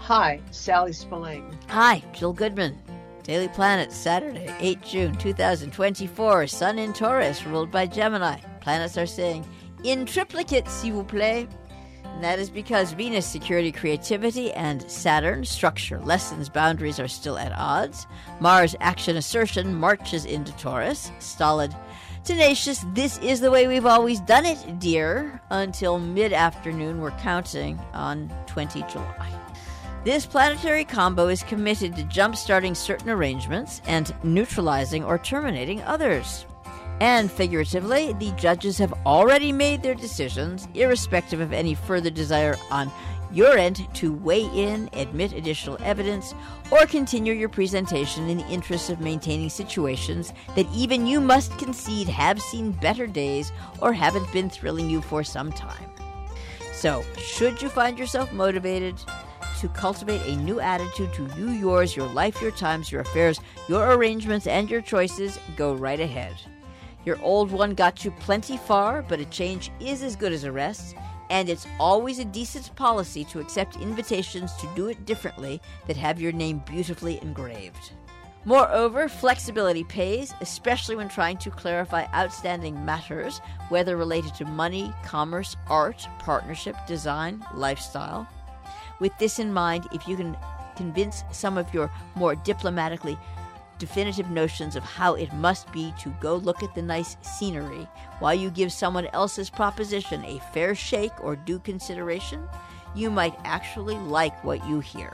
Hi, Sally Spillane. Hi, Jill Goodman. Daily Planet, Saturday, 8 June 2024. Sun in Taurus, ruled by Gemini. Planets are saying, in triplicate, s'il vous plaît. And that is because Venus, security, creativity, and Saturn, structure, lessons, boundaries, are still at odds. Mars, action, assertion, marches into Taurus. Stolid, tenacious, this is the way we've always done it, dear. Until mid-afternoon, we're counting on 20 July. This planetary combo is committed to jump-starting certain arrangements and neutralizing or terminating others. And figuratively, the judges have already made their decisions, irrespective of any further desire on your end to weigh in, admit additional evidence, or continue your presentation in the interest of maintaining situations that even you must concede have seen better days or haven't been thrilling you for some time. So, should you find yourself motivated to cultivate a new attitude to you, yours, your life, your times, your affairs, your arrangements, and your choices, go right ahead. Your old one got you plenty far, but a change is as good as a rest, and it's always a decent policy to accept invitations to do it differently that have your name beautifully engraved. Moreover, flexibility pays, especially when trying to clarify outstanding matters, whether related to money, commerce, art, partnership, design, lifestyle. With this in mind, if you can convince some of your more diplomatically definitive notions of how it must be to go look at the nice scenery while you give someone else's proposition a fair shake or due consideration, you might actually like what you hear.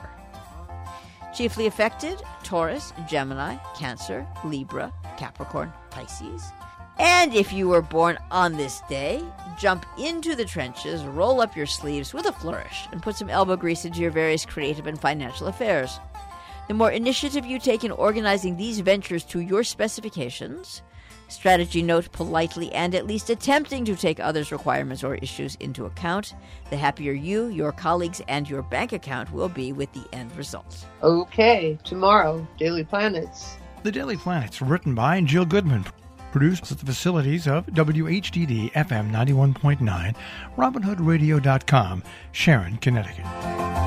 Chiefly affected, Taurus, Gemini, Cancer, Libra, Capricorn, Pisces. And if you were born on this day, jump into the trenches, roll up your sleeves with a flourish, and put some elbow grease into your various creative and financial affairs. The more initiative you take in organizing these ventures to your specifications, strategy note politely and at least attempting to take others' requirements or issues into account, the happier you, your colleagues, and your bank account will be with the end result. Okay, tomorrow, Daily Planets. The Daily Planets, written by Jill Goodman. Produced at the facilities of WHDD FM 91.9, RobinHoodRadio.com, Sharon, Connecticut.